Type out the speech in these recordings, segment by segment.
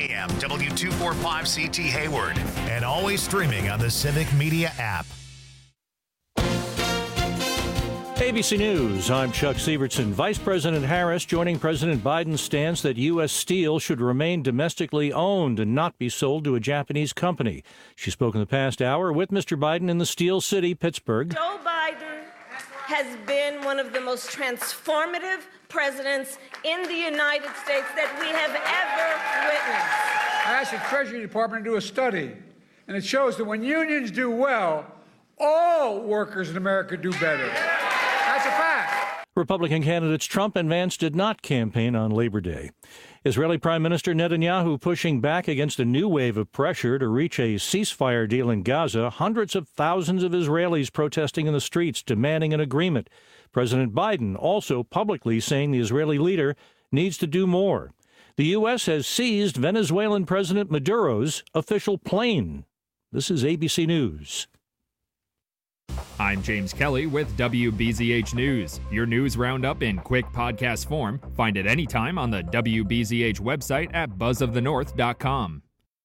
AM, W245CT Hayward, and always streaming on the Civic Media app. ABC News, I'm Chuck Sievertson. Vice President Harris joining President Biden's stance that U.S. steel should remain domestically owned and not be sold to a Japanese company. She spoke in the past hour with Mr. Biden in the Steel City, Pittsburgh. Joe Biden has been one of the most transformative presidents in the United States that we have ever witnessed. I asked the Treasury Department to do a study, and it shows that when unions do well, all workers in America do better. That's a fact. Republican candidates Trump and Vance did not campaign on Labor Day. Israeli Prime Minister Netanyahu pushing back against a new wave of pressure to reach a ceasefire deal in Gaza. Hundreds of thousands of Israelis protesting in the streets, demanding an agreement. President Biden also publicly saying the Israeli leader needs to do more. The U.S. has seized Venezuelan President Maduro's official plane. This is ABC News. I'm James Kelly with WBZH News. Your news roundup in quick podcast form. Find it anytime on the WBZH website at buzzofthenorth.com.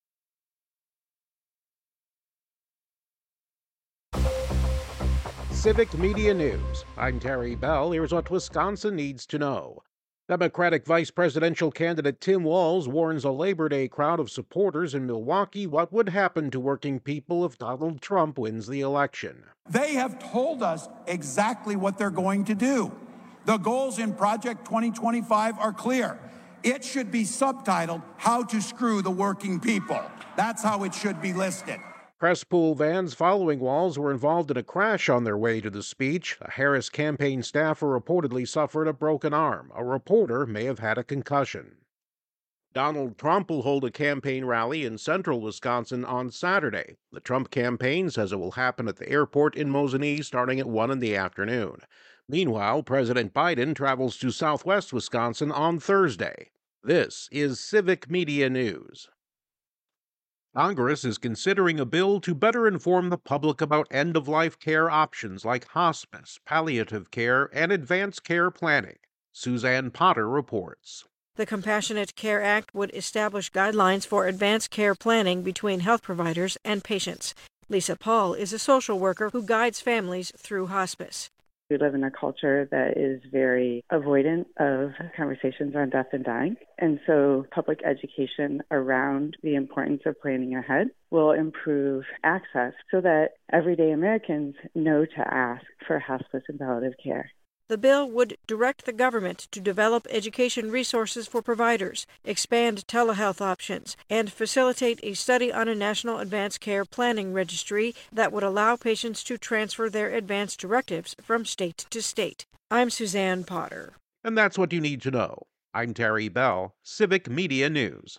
Civic Media News. I'm Terry Bell. Here's what Wisconsin needs to know. Democratic vice presidential candidate Tim Walz warns a Labor Day crowd of supporters in Milwaukee what would happen to working people if Donald Trump wins the election. They have told us exactly what they're going to do. The goals in Project 2025 are clear. It should be subtitled, How to Screw the Working People. That's how it should be listed. Press pool vans following Walz were involved in a crash on their way to the speech. A Harris campaign staffer reportedly suffered a broken arm. A reporter may have had a concussion. Donald Trump will hold a campaign rally in central Wisconsin on Saturday. The Trump campaign says it will happen at the airport in Mosinee starting at 1 in the afternoon. Meanwhile, President Biden travels to southwest Wisconsin on Thursday. This is Civic Media News. Congress is considering a bill to better inform the public about end-of-life care options like hospice, palliative care, and advanced care planning. Suzanne Potter reports. The Compassionate Care Act would establish guidelines for advanced care planning between health providers and patients. Lisa Paul is a social worker who guides families through hospice. We live in a culture that is very avoidant of conversations on death and dying. And so public education around the importance of planning ahead will improve access so that everyday Americans know to ask for hospice and palliative care. The bill would direct the government to develop education resources for providers, expand telehealth options, and facilitate a study on a national advanced care planning registry that would allow patients to transfer their advance directives from state to state. I'm Suzanne Potter. And that's what you need to know. I'm Terry Bell, Civic Media News.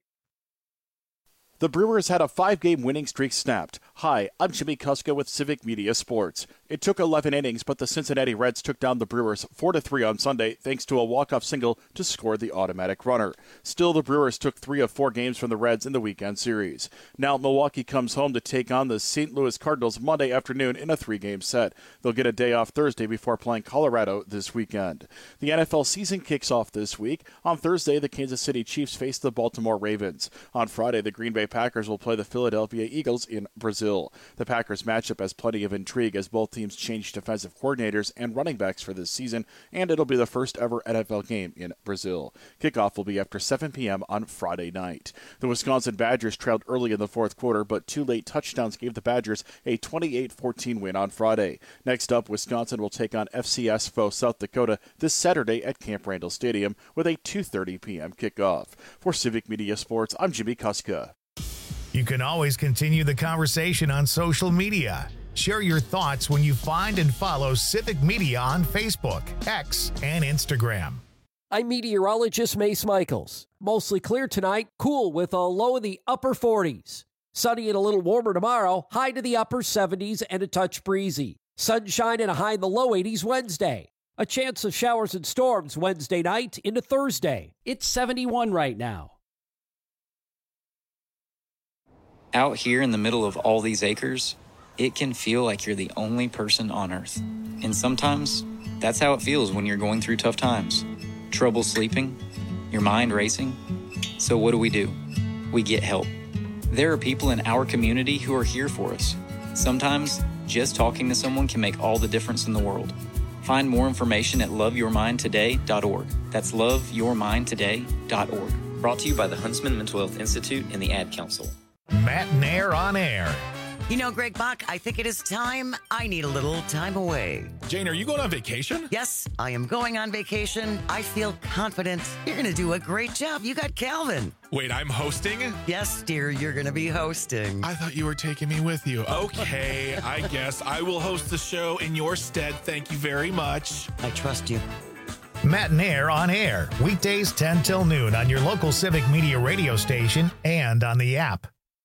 The Brewers had a 5-game winning streak snapped. Hi, I'm Jimmy Kuska with Civic Media Sports. It took 11 innings, but the Cincinnati Reds took down the Brewers 4-3 on Sunday thanks to a walk-off single to score the automatic runner. Still, the Brewers took 3 of 4 games from the Reds in the weekend series. Now, Milwaukee comes home to take on the St. Louis Cardinals Monday afternoon in a 3-game set. They'll get a day off Thursday before playing Colorado this weekend. The NFL season kicks off this week. On Thursday, the Kansas City Chiefs face the Baltimore Ravens. On Friday, the Green Bay Packers will play the Philadelphia Eagles in Brazil. The Packers matchup has plenty of intrigue as both teams change defensive coordinators and running backs for this season, and it'll be the first ever NFL game in Brazil. Kickoff will be after 7 p.m. on Friday night. The Wisconsin Badgers trailed early in the fourth quarter, but 2 late touchdowns gave the Badgers a 28-14 win on Friday. Next up, Wisconsin will take on FCS foe South Dakota this Saturday at Camp Randall Stadium with a 2:30 p.m. kickoff. For Civic Media Sports, I'm Jimmy Kuska. You can always continue the conversation on social media. Share your thoughts when you find and follow Civic Media on Facebook, X, and Instagram. I'm meteorologist Mace Michaels. Mostly clear tonight, cool with a low in the upper 40s. Sunny and a little warmer tomorrow, high to the upper 70s and a touch breezy. Sunshine and a high in the low 80s Wednesday. A chance of showers and storms Wednesday night into Thursday. It's 71 right now. Out here in the middle of all these acres, it can feel like you're the only person on Earth. And sometimes, that's how it feels when you're going through tough times. Trouble sleeping, your mind racing. So what do? we get help. There are people in our community who are here for us. Sometimes, just talking to someone can make all the difference in the world. Find more information at loveyourmindtoday.org. That's loveyourmindtoday.org. Brought to you by the Huntsman Mental Health Institute and the Ad Council. Matt Nair on air. You know, Greg Bach, I think it is time. I need a little time away. Jane, are you going on vacation? Yes, I am going on vacation. I feel confident. You're going to do a great job. You got Calvin. Wait, I'm hosting? Yes, dear, you're going to be hosting. I thought you were taking me with you. Okay, I guess I will host the show in your stead. Thank you very much. I trust you. Matt Nair on air, weekdays 10 till noon on your local Civic Media radio station and on the app.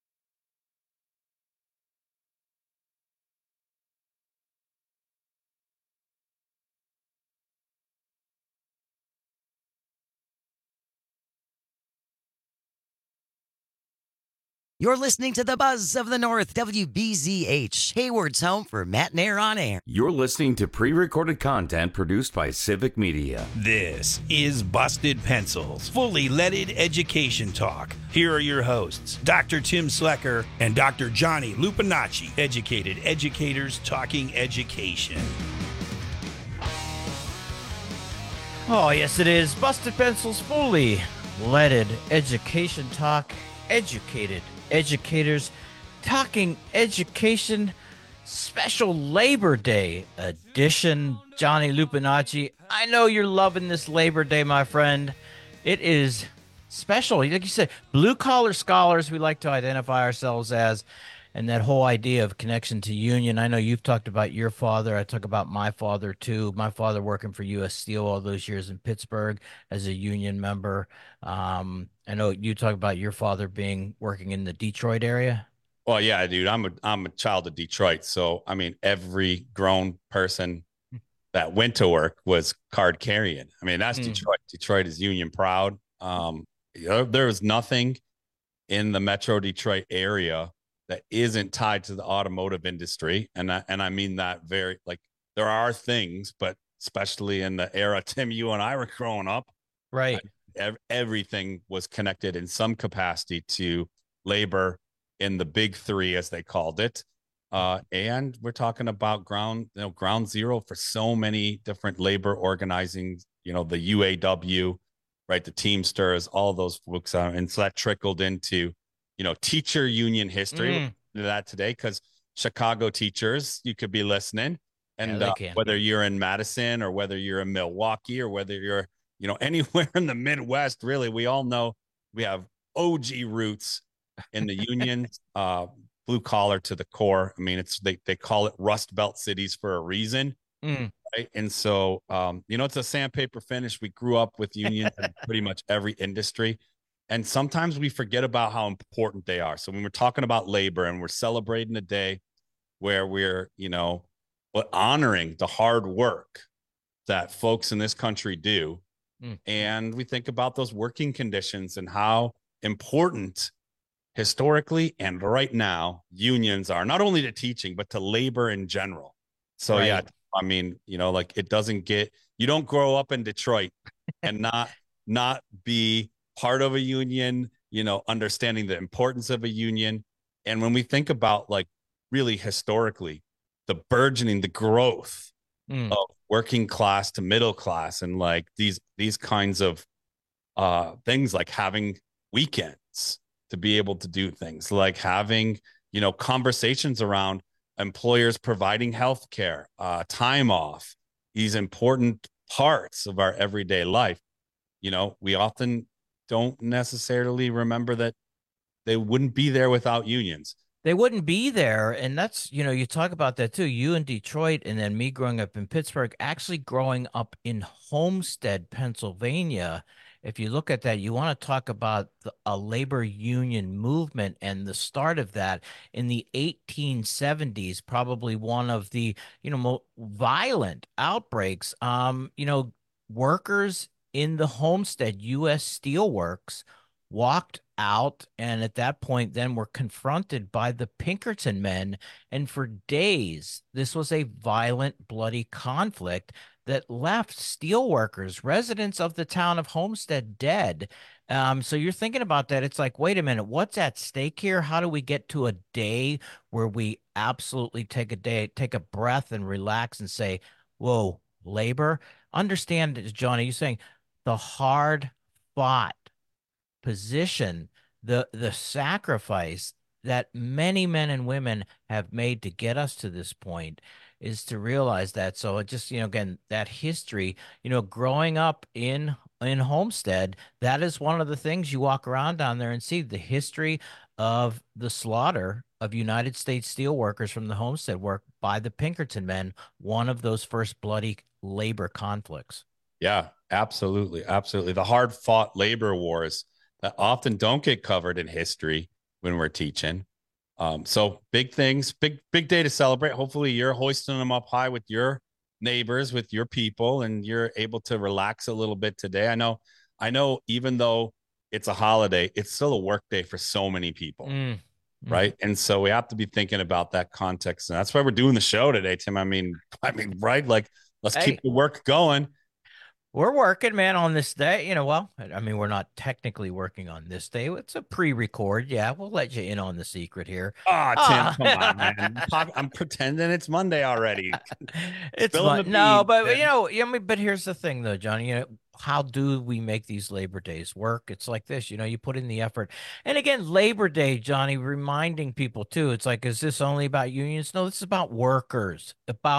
You're listening to the Buzz of the North, WBZH, Hayward's home for Matt Nair on air. You're listening to pre-recorded content produced by Civic Media. This is Busted Pencils, fully leaded education talk. Here are your hosts, Dr. Tim Slecker and Dr. Johnny Lupinacci, educated educators talking education. Oh, yes, it is. Busted Pencils, fully leaded education talk, educated educators talking education, special Labor Day edition. Johnny Lupinacci, I know you're loving this Labor Day, my friend. It is special. Like you said, blue-collar scholars, we like to identify ourselves as, and that whole idea of connection to union. I know you've talked about your father. I talk about my father, too. My father working for U.S. Steel all those years in Pittsburgh as a union member. I know you talk about your father working in the Detroit area. Well, yeah, dude, I'm a child of Detroit. So, I mean, every grown person that went to work was card carrying. I mean, that's Detroit. Detroit is union proud. There was nothing in the Metro Detroit area that isn't tied to the automotive industry. And I mean that very, like, there are things, but especially in the era, Tim, you and I were growing up. Right. Everything was connected in some capacity to labor in the big three, as they called it. And we're talking about ground zero for so many different labor organizing, the UAW, right? The Teamsters, all those folks. And so that trickled into, teacher union history that today, because Chicago teachers, you could be listening. And whether you're in Madison or whether you're in Milwaukee or whether you're, anywhere in the Midwest, really, we all know we have OG roots in the union, blue collar to the core. I mean, they call it Rust Belt cities for a reason. Right? And so, it's a sandpaper finish. We grew up with unions in pretty much every industry. And sometimes we forget about how important they are. So when we're talking about labor and we're celebrating a day where we're, honoring the hard work that folks in this country do, and we think about those working conditions and how important historically and right now unions are, not only to teaching, but to labor in general. So, right. Yeah, I mean, it doesn't you don't grow up in Detroit and not be part of a union, understanding the importance of a union. And when we think about, like, really historically, the burgeoning, the growth of working class to middle class, and like these kinds of things, like having weekends to be able to do things, like having, conversations around employers providing health care, time off, these important parts of our everyday life. We often don't necessarily remember that they wouldn't be there without unions. They wouldn't be there. And that's, you talk about that too. You in Detroit, and then me growing up in Pittsburgh, actually growing up in Homestead, Pennsylvania. If you look at that, you want to talk about a labor union movement and the start of that in the 1870s, probably one of the, most violent outbreaks. Workers in the Homestead U.S. Steel Works walked out, and at that point then were confronted by the Pinkerton men, and for days this was a violent, bloody conflict that left steelworkers, residents of the town of Homestead, dead. So you're thinking about that. It's like, wait a minute, what's at stake here? How do we get to a day where we absolutely take a breath and relax and say, whoa, labor? Understand, Johnny, you're saying the hard fought position, the sacrifice that many men and women have made to get us to this point is to realize that. So it just, again, that history, growing up in Homestead, that is one of the things you walk around down there and see the history of the slaughter of United States steelworkers from the Homestead work by the Pinkerton men, one of those first bloody labor conflicts. Yeah, absolutely. Absolutely. The hard fought labor wars that often don't get covered in history when we're teaching. So big things, big day to celebrate. Hopefully you're hoisting them up high with your neighbors, with your people, and you're able to relax a little bit today. I know even though it's a holiday, it's still a work day for so many people. Right. And so we have to be thinking about that context. And that's why we're doing the show today, Tim. I mean, right. Like, let's keep the work going. We're working, man, on this day. Well, I mean, we're not technically working on this day. It's a pre-record. Yeah, we'll let you in on the secret here. Tim, come on, man. I'm pretending it's Monday already. It's no, but but here's the thing, though, Johnny. How do we make these Labor Days work? It's like this, you put in the effort. And again, Labor Day, Johnny, reminding people too. It's like, is this only about unions? No, this is about workers,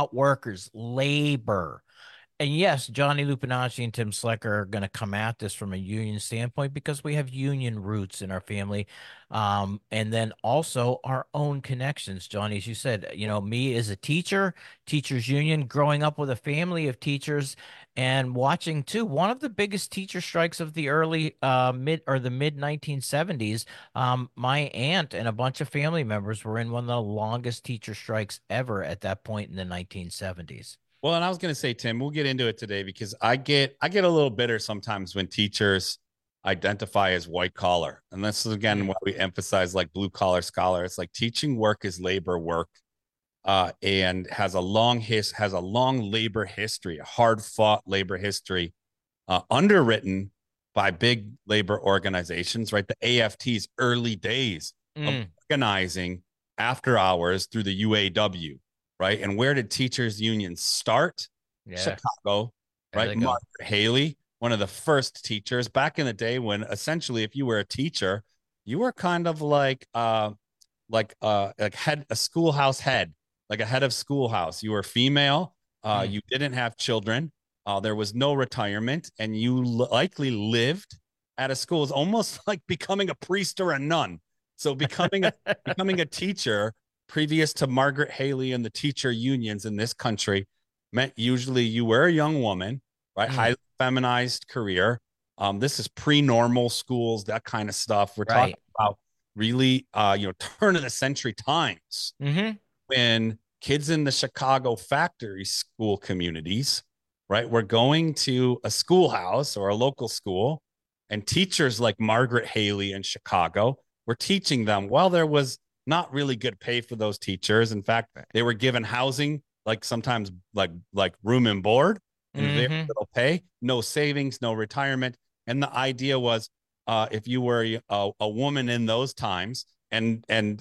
labor. And yes, Johnny Lupinacci and Tim Slecker are going to come at this from a union standpoint because we have union roots in our family. And then also our own connections, Johnny, as you said, me as a teacher, teachers union, growing up with a family of teachers and watching too, one of the biggest teacher strikes of the early mid 1970s. My aunt and a bunch of family members were in one of the longest teacher strikes ever at that point in the 1970s. Well, and I was going to say, Tim, we'll get into it today because I get a little bitter sometimes when teachers identify as white collar. And this is, again, why we emphasize like blue collar scholar. It's like teaching work is labor work and has a long labor history, a hard fought labor history underwritten by big labor organizations, right? The AFT's early days of organizing after hours through the UAW. Right. And where did teachers unions start? Yeah. Chicago, right? Margaret Haley, one of the first teachers back in the day when essentially if you were a teacher, you were kind of like a schoolhouse head, like a head of schoolhouse. You were female. You didn't have children. There was no retirement, and you likely lived at a school. It's almost like becoming a priest or a nun. So becoming a teacher previous to Margaret Haley and the teacher unions in this country meant usually you were a young woman, right? Highly feminized career. This is pre-normal schools, that kind of stuff. We're talking about really, turn of the century times when kids in the Chicago factory school communities, right, were going to a schoolhouse or a local school, and teachers like Margaret Haley in Chicago were teaching them while there was not really good pay for those teachers. In fact, they were given housing, like sometimes like room and board, and very little pay, no savings, no retirement. And the idea was, if you were a woman in those times, and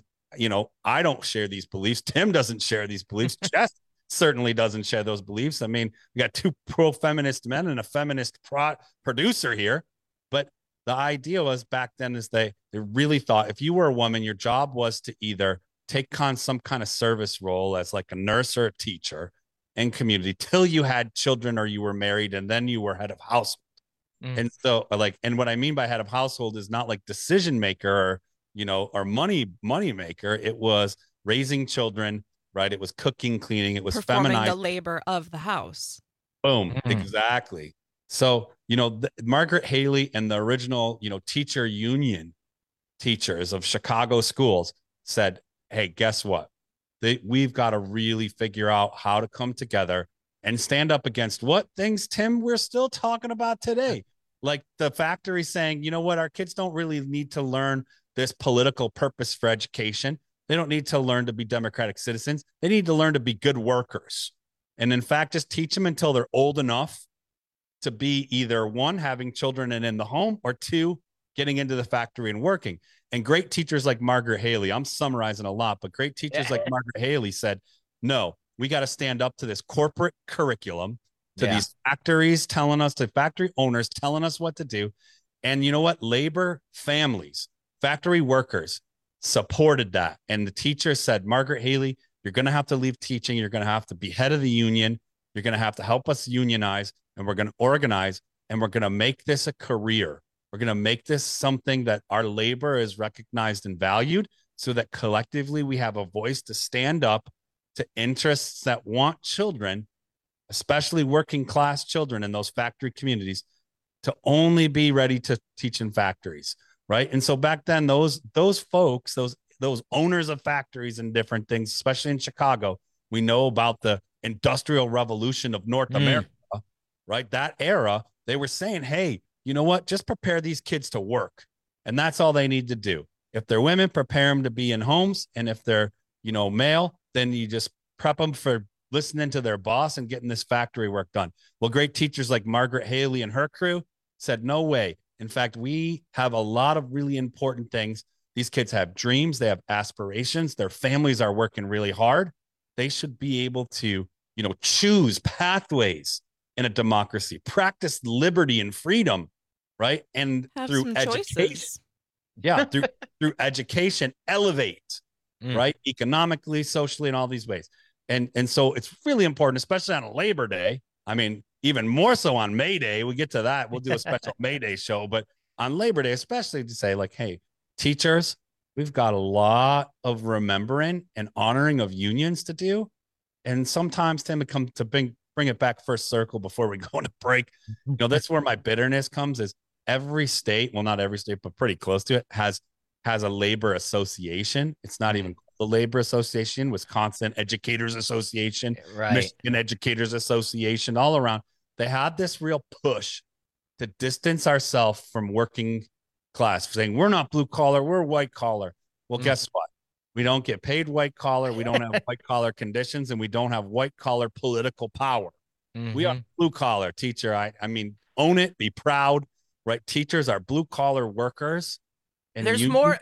I don't share these beliefs. Tim doesn't share these beliefs. Jess certainly doesn't share those beliefs. I mean, we got two pro-feminist men and a feminist producer here, but the idea was back then is they really thought if you were a woman, your job was to either take on some kind of service role as like a nurse or a teacher in community till you had children or you were married, and then you were head of household. And so and what I mean by head of household is not like decision maker or money maker. It was raising children, right? It was cooking, cleaning. It was performing feminized. The labor of the house. Boom. Exactly. So, Margaret Haley and the original, teacher union teachers of Chicago schools said, hey, guess what? We've got to really figure out how to come together and stand up against what things, Tim, we're still talking about today. Like the factory saying, you know what, our kids don't really need to learn this political purpose for education. They don't need to learn to be democratic citizens. They need to learn to be good workers. And in fact, just teach them until they're old enough to be either one, having children and in the home, or two, getting into the factory and working. And great teachers like Margaret Haley, I'm summarizing a lot, but great teachers like Margaret Haley said, no, we got to stand up to this corporate curriculum, to these factories telling us, to factory owners telling us what to do. And you know what? Labor families, factory workers supported that. And the teacher said, Margaret Haley, you're going to have to leave teaching. You're going to have to be head of the union. You're going to have to help us unionize, and we're going to organize, and we're going to make this a career. We're going to make this something that our labor is recognized and valued, so that collectively we have a voice to stand up to interests that want children, especially working class children in those factory communities, to only be ready to teach in factories, right? And so back then, those folks, those owners of factories and different things, especially in Chicago, we know about the Industrial Revolution of North America, right? That era, they were saying, hey, you know what? Just prepare these kids to work. And that's all they need to do. If they're women, prepare them to be in homes. And if they're, male, then you just prep them for listening to their boss and getting this factory work done. Well, great teachers like Margaret Haley and her crew said, no way. In fact, we have a lot of really important things. These kids have dreams. They have aspirations. Their families are working really hard. They should be able to, choose pathways in a democracy, practice liberty and freedom, right? And have through education, through education, elevate, right? Economically, socially, in all these ways. And so it's really important, especially on a Labor Day. I mean, even more so on May Day. We get to that. We'll do a special May Day show. But on Labor Day, especially to say, like, hey, teachers, we've got a lot of remembering and honoring of unions to do. And sometimes, Tim, it comes to bring it back first circle before we go on a break. That's where my bitterness comes, is every state, well, not every state, but pretty close to it, has a labor association. It's not even the Labor Association, Wisconsin Educators Association, Michigan Educators Association, all around. They had this real push to distance ourselves from working class, saying we're not blue collar, we're white collar. Well, guess what? We don't get paid white collar. We don't have white collar conditions, and we don't have white collar political power. We are blue collar, teacher. I mean, own it, be proud, right? Teachers are blue collar workers. And there's more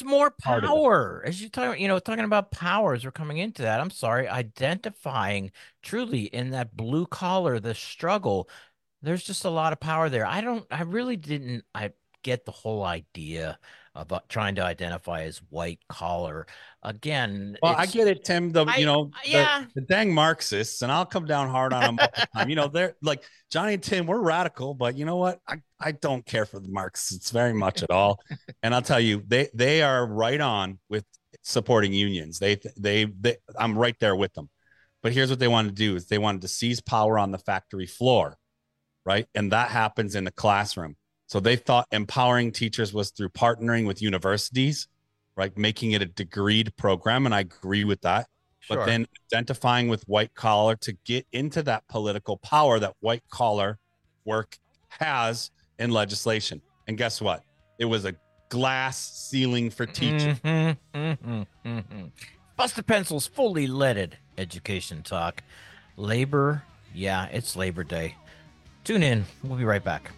power, as you talking about powers. We're coming into that. I'm sorry, identifying truly in that blue collar, the struggle. There's just a lot of power there. I get the whole idea about trying to identify as white collar. Again, well, I get it, Tim. The dang Marxists, and I'll come down hard on them all the time. They're like, Johnny and Tim, we're radical, but you know what? I don't care for the Marxists very much at all. And I'll tell you, they are right on with supporting unions. I'm right there with them. But here's what they wanted to do: is they wanted to seize power on the factory floor, right? And that happens in the classroom. So they thought empowering teachers was through partnering with universities, right? Making it a degreed program. And I agree with that. Sure. But then identifying with white collar to get into that political power that white collar work has in legislation. And guess what? It was a glass ceiling for teachers. Busted Pencils, fully leaded education talk. Labor. Yeah, it's Labor Day. Tune in. We'll be right back.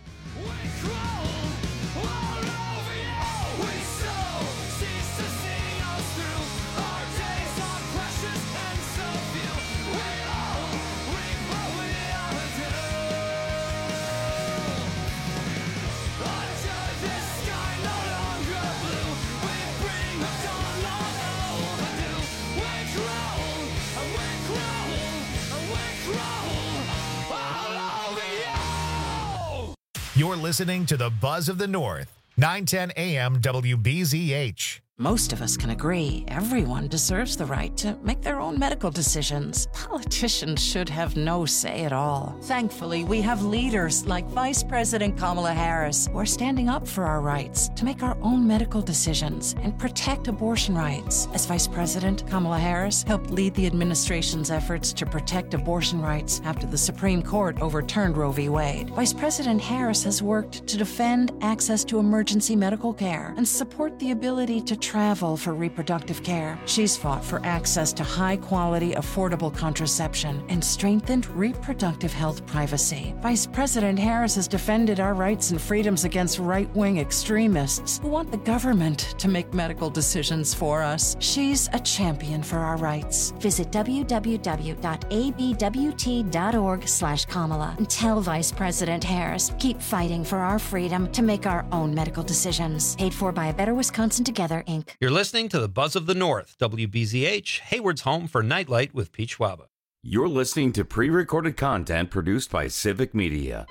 You're listening to the Buzz of the North, 910 AM WBZH. Most of us can agree everyone deserves the right to make their own medical decisions. Politicians should have no say at all. Thankfully, we have leaders like Vice President Kamala Harris who are standing up for our rights to make our own medical decisions and protect abortion rights. As Vice President, Kamala Harris helped lead the administration's efforts to protect abortion rights after the Supreme Court overturned Roe v. Wade. Vice President Harris has worked to defend access to emergency medical care and support the ability to travel for reproductive care. She's fought for access to high-quality, affordable contraception and strengthened reproductive health privacy. Vice President Harris has defended our rights and freedoms against right-wing extremists who want the government to make medical decisions for us. She's a champion for our rights. Visit www.abwt.org/Kamala and tell Vice President Harris, keep fighting for our freedom to make our own medical decisions. Paid for by A Better Wisconsin Together, Inc. You're listening to the Buzz of the North, WBZH, Hayward's home for Nightlight with Pete Schwaba. You're listening to pre-recorded content produced by Civic Media.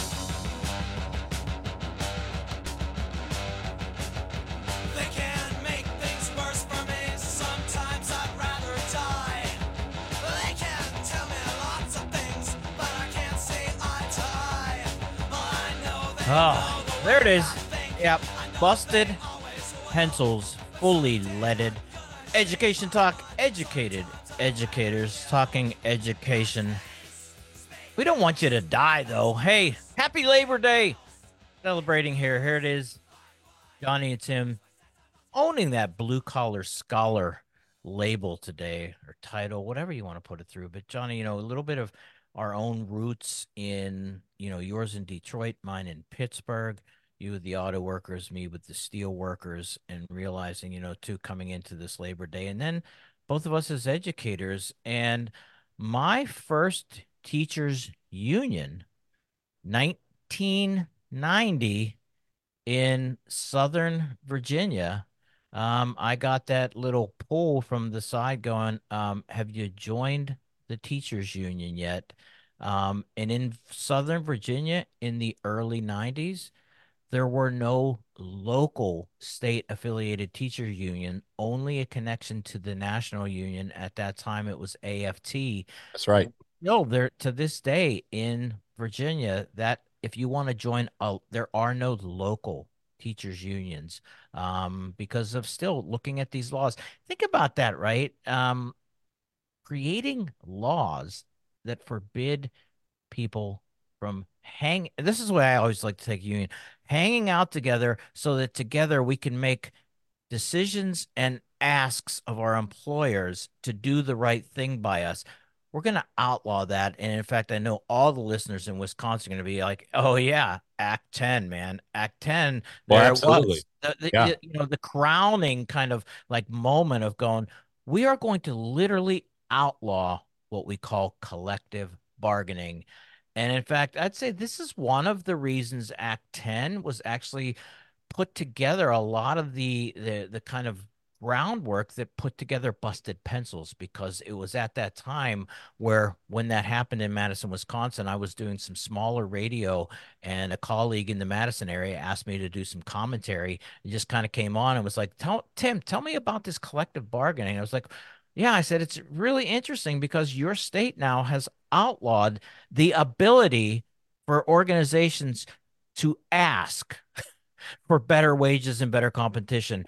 Oh, there it is. Yep. Busted pencils, fully leaded. Education talk, educated educators talking education. We don't want you to die, though. Hey, happy Labor Day. Celebrating here. Here it is. Johnny and Tim owning that blue-collar scholar label today, or title, whatever you want to put it through. But, Johnny, a little bit of our own roots in, yours in Detroit, mine in Pittsburgh, you with the auto workers, me with the steel workers, and realizing, too, coming into this Labor Day. And then both of us as educators. And my first teachers union, 1990 in Southern Virginia. I got that little pull from the side going, have you joined the teachers union yet? And in Southern Virginia in the early 90s, there were no local state affiliated teacher union, only a connection to the national union. At that time, it was AFT. That's right. No, there to this day in Virginia, that if you want to join, there are no local teachers unions because of still looking at these laws. Think about that, right? Creating laws that forbid people from this is what I always like to take union, hanging out together so that together we can make decisions and asks of our employers to do the right thing by us. We're going to outlaw that. And in fact, I know all the listeners in Wisconsin are going to be like, oh yeah, Act 10, man, Act 10. Well, absolutely. The crowning kind of like moment of going, we are going to literally outlaw what we call collective bargaining. And in fact, I'd say this is one of the reasons Act 10 was actually put together a lot of the kind of groundwork that put together Busted Pencils, because it was at that time where when that happened in Madison, Wisconsin, I was doing some smaller radio and a colleague in the Madison area asked me to do some commentary. It just kind of came on and was like, Tim, tell me about this collective bargaining. I was like, yeah, I said, it's really interesting because your state now has outlawed the ability for organizations to ask for better wages and better compensation,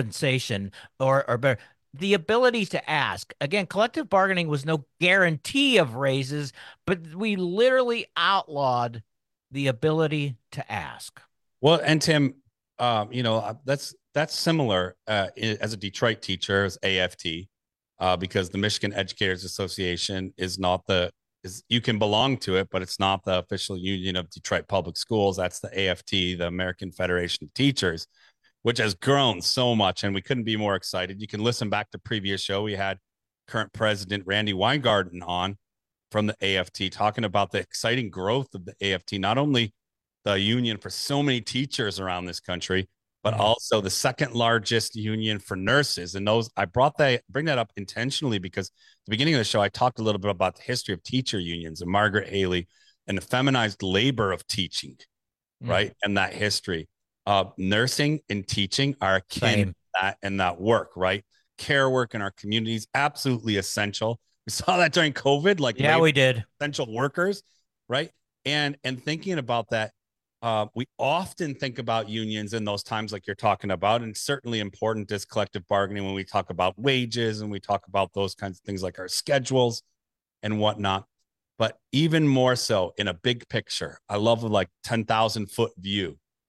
or better. The ability to ask. Again, collective bargaining was no guarantee of raises, but we literally outlawed the ability to ask. Well, and Tim, that's similar as a Detroit teacher, as AFT. Because the Michigan Educators Association you can belong to it, but it's not the official union of Detroit Public Schools. That's the AFT, the American Federation of Teachers, which has grown so much, and we couldn't be more excited. You can listen back to previous show. We had current president Randy Weingarten on from the AFT talking about the exciting growth of the AFT, not only the union for so many teachers around this country, but also the second largest union for nurses. And I bring that up intentionally because at the beginning of the show, I talked a little bit about the history of teacher unions and Margaret Haley and the feminized labor of teaching, right? And that history. Nursing and teaching are akin to that work, right? Care work in our communities, absolutely essential. We saw that during COVID, we did. Essential workers, right? And thinking about that, we often think about unions in those times like you're talking about, and certainly important is collective bargaining when we talk about wages and we talk about those kinds of things like our schedules and whatnot. But even more so in a big picture, I love 10,000 foot view.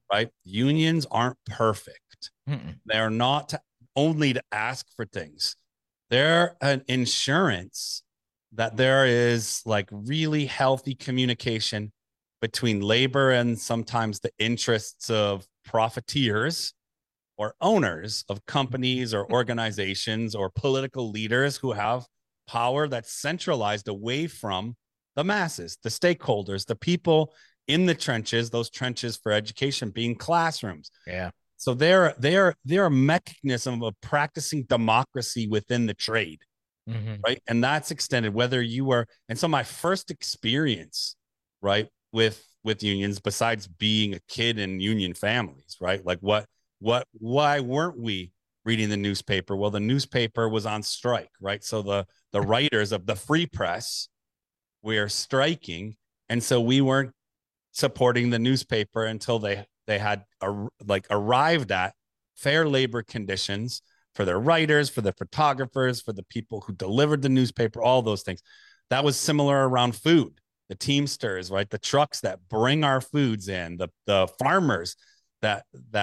right? Unions aren't perfect. They're not only to ask for things. They're an insurance that there is like really healthy communication between labor and sometimes the interests of profiteers or owners of companies or organizations or political leaders who have power that's centralized away from the masses, the stakeholders, the people in the trenches, those trenches for education being classrooms. Yeah. So they're a mechanism of practicing democracy within the trade, right? And that's extended whether you were. And so my first experience, right, with unions, besides being a kid in union families, right, like why weren't we reading the newspaper? Well, the newspaper was on strike, right? So the writers of the Free Press were striking, and so we weren't supporting the newspaper until they had arrived at fair labor conditions for their writers, for the photographers, for the people who delivered the newspaper, all those things. That was similar around food. The Teamsters, right? The trucks that bring our foods in, the farmers that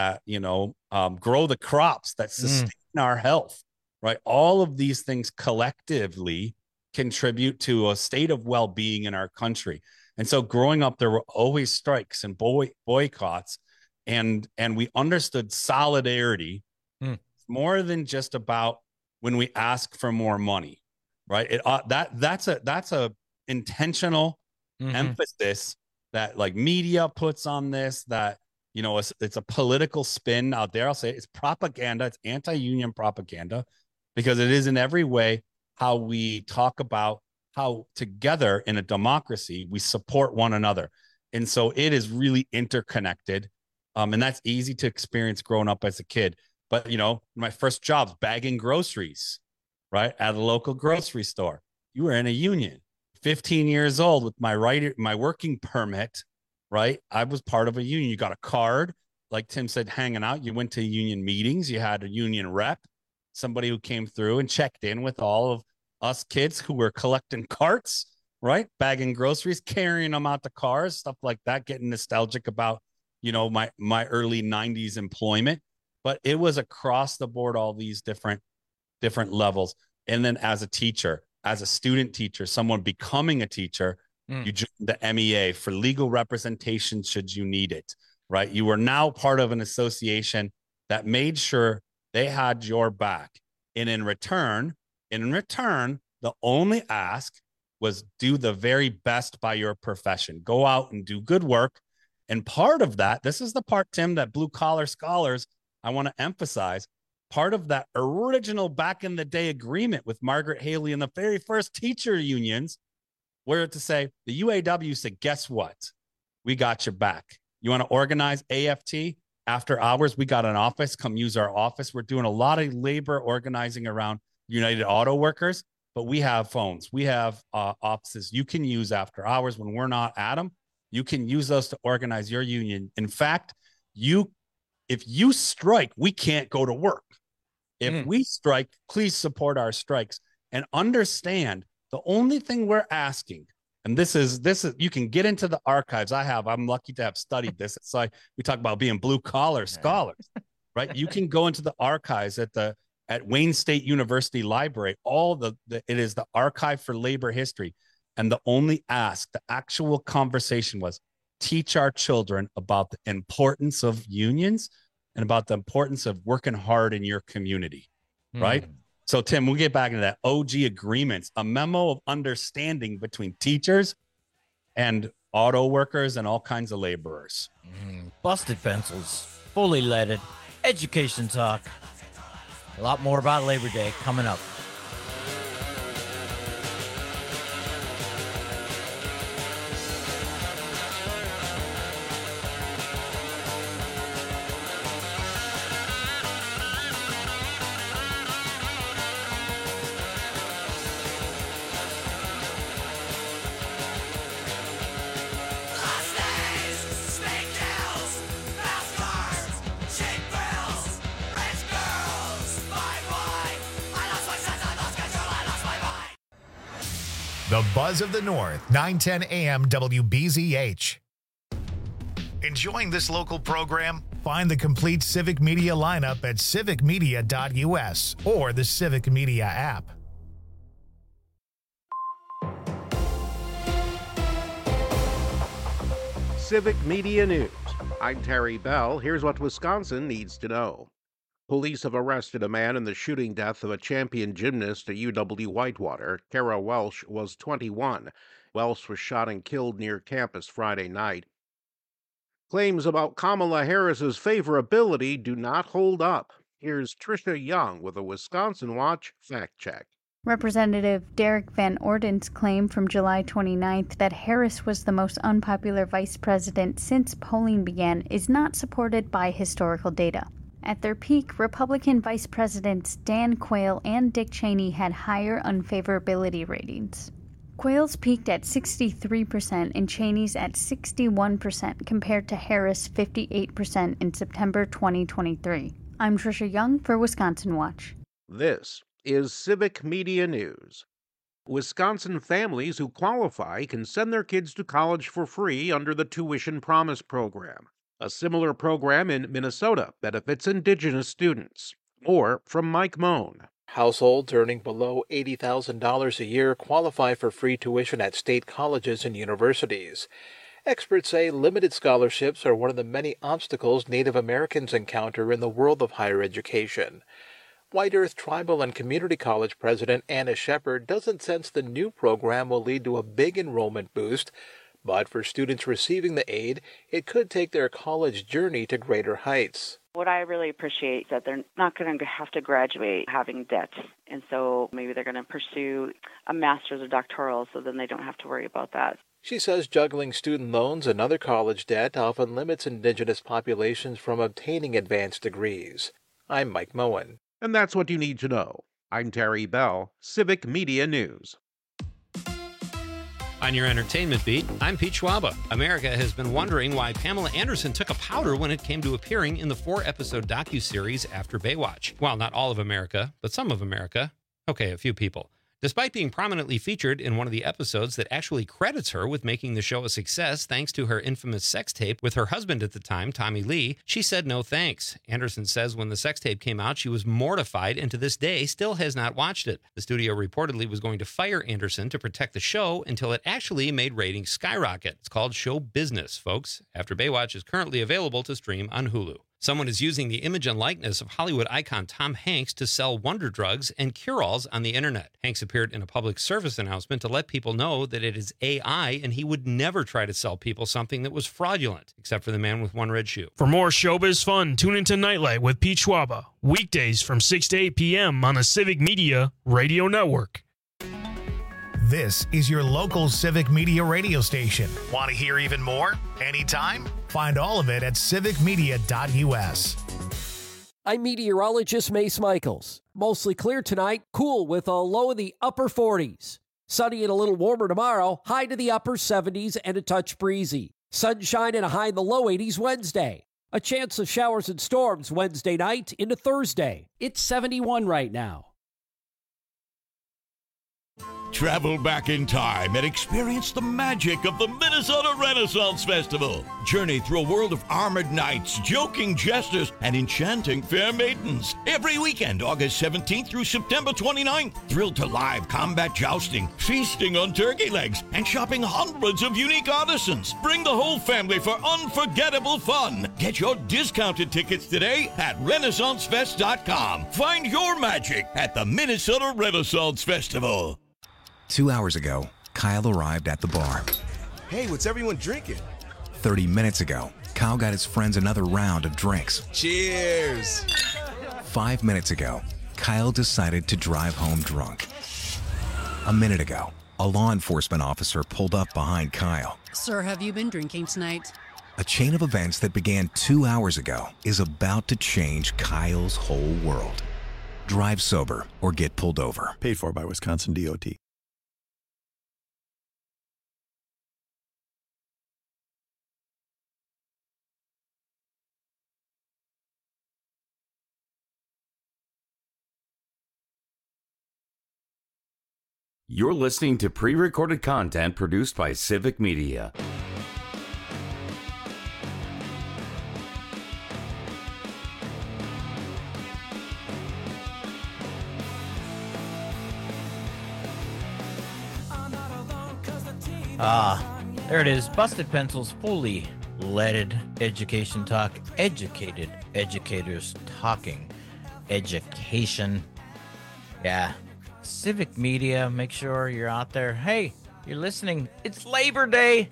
grow the crops that sustain our health, right? All of these things collectively contribute to a state of well-being in our country. And so growing up, there were always strikes and boycotts, and we understood solidarity more than just about when we ask for more money, right? That's a intentional emphasis that like media puts on this, that it's a political spin out there. I'll say it's propaganda. It's anti-union propaganda, because it is in every way how we talk about how together in a democracy we support one another. And so it is really interconnected. And that's easy to experience growing up as a kid. But, my first job's bagging groceries, right, at a local grocery store. You were in a union. 15 years old with my working permit, right? I was part of a union. You got a card, like Tim said, hanging out. You went to union meetings. You had a union rep, somebody who came through and checked in with all of us kids who were collecting carts, right? Bagging groceries, carrying them out to cars, stuff like that, getting nostalgic about, my early 90s employment. But it was across the board, all these different levels. And then as a teacher, as a student teacher, someone becoming a teacher, you joined the MEA for legal representation should you need it, right? You were now part of an association that made sure they had your back. And in return, the only ask was do the very best by your profession. Go out and do good work. And part of that, this is the part, Tim, that blue collar scholars, I want to emphasize, part of that original back in the day agreement with Margaret Haley and the very first teacher unions were to say, the UAW said, guess what? We got your back. You want to organize AFT after hours? We got an office. Come use our office. We're doing a lot of labor organizing around United Auto Workers, but we have phones. We have offices you can use after hours when we're not at them. You can use those to organize your union. In fact, if you strike, we can't go to work. If we strike, please support our strikes and understand the only thing we're asking. And this is, you can get into the archives. I'm lucky to have studied this. It's like we talk about being blue collar scholars, right? You can go into the archives at Wayne State University Library. It is the Archive for Labor History. And the only ask, the actual conversation was teach our children about the importance of unions and about the importance of working hard in your community, right? So, Tim, we'll get back into that. OG agreements, a memo of understanding between teachers and auto workers and all kinds of laborers. Busted pencils, fully leaded, education talk. A lot more about Labor Day coming up. The Buzz of the North, 910 AM WBZH. Enjoying this local program? Find the complete Civic Media lineup at civicmedia.us or the Civic Media app. Civic Media News. I'm Terry Bell. Here's what Wisconsin needs to know. Police have arrested a man in the shooting death of a champion gymnast at UW-Whitewater. Kara Welsh was 21. Welsh was shot and killed near campus Friday night. Claims about Kamala Harris's favorability do not hold up. Here's Tricia Young with a Wisconsin Watch fact check. Representative Derek Van Orden's claim from July 29th that Harris was the most unpopular vice president since polling began is not supported by historical data. At their peak, Republican Vice Presidents Dan Quayle and Dick Cheney had higher unfavorability ratings. Quayle's peaked at 63% and Cheney's at 61% compared to Harris' 58% in September 2023. I'm Tricia Young for Wisconsin Watch. This is Civic Media News. Wisconsin families who qualify can send their kids to college for free under the Tuition Promise program. A similar program in Minnesota benefits Indigenous students. More from Mike Moan. Households earning below $80,000 a year qualify for free tuition at state colleges and universities. Experts say limited scholarships are one of the many obstacles Native Americans encounter in the world of higher education. White Earth Tribal and Community College President Anna Shepard doesn't sense the new program will lead to a big enrollment boost, but for students receiving the aid, it could take their college journey to greater heights. What I really appreciate is that they're not going to have to graduate having debt. And so maybe they're going to pursue a master's or doctoral, so then they don't have to worry about that. She says juggling student loans and other college debt often limits Indigenous populations from obtaining advanced degrees. I'm Mike Moen. And that's what you need to know. I'm Terry Bell, Civic Media News. On your entertainment beat, I'm Pete Schwaba. America has been wondering why Pamela Anderson took a powder when it came to appearing in the 4-episode docuseries After Baywatch. Well, not all of America, but some of America. Okay, a few people. Despite being prominently featured in one of the episodes that actually credits her with making the show a success thanks to her infamous sex tape with her husband at the time, Tommy Lee, she said no thanks. Anderson says when the sex tape came out, she was mortified and to this day still has not watched it. The studio reportedly was going to fire Anderson to protect the show until it actually made ratings skyrocket. It's called Show Business, folks. After Baywatch is currently available to stream on Hulu. Someone is using the image and likeness of Hollywood icon Tom Hanks to sell wonder drugs and cure-alls on the internet. Hanks appeared in a public service announcement to let people know that it is AI and he would never try to sell people something that was fraudulent, except for the man with one red shoe. For more showbiz fun, tune into Nightlight with Pete Schwaba, weekdays from 6 to 8 p.m. on the Civic Media Radio Network. This is your local Civic Media radio station. Want to hear even more? Anytime? Find all of it at civicmedia.us. I'm meteorologist Mace Michaels. Mostly clear tonight, cool with a low in the upper 40s. Sunny and a little warmer tomorrow, high to the upper 70s and a touch breezy. Sunshine and a high in the low 80s Wednesday. A chance of showers and storms Wednesday night into Thursday. It's 71 right now. Travel back in time and experience the magic of the Minnesota Renaissance Festival. Journey through a world of armored knights, joking jesters, and enchanting fair maidens. Every weekend, August 17th through September 29th. Thrilled to live combat jousting, feasting on turkey legs, and shopping hundreds of unique artisans. Bring the whole family for unforgettable fun. Get your discounted tickets today at RenaissanceFest.com. Find your magic at the Minnesota Renaissance Festival. 2 hours ago, Kyle arrived at the bar. Hey, what's everyone drinking? 30 minutes ago, Kyle got his friends another round of drinks. Cheers! 5 minutes ago, Kyle decided to drive home drunk. A minute ago, a law enforcement officer pulled up behind Kyle. Sir, have you been drinking tonight? A chain of events that began 2 hours ago is about to change Kyle's whole world. Drive sober or get pulled over. Paid for by Wisconsin DOT. You're listening to pre-recorded content produced by Civic Media. There it is. Busted Pencils, fully leaded education talk. Educated educators talking education. Yeah. Civic Media, make sure you're out there. Hey, you're listening. It's Labor Day.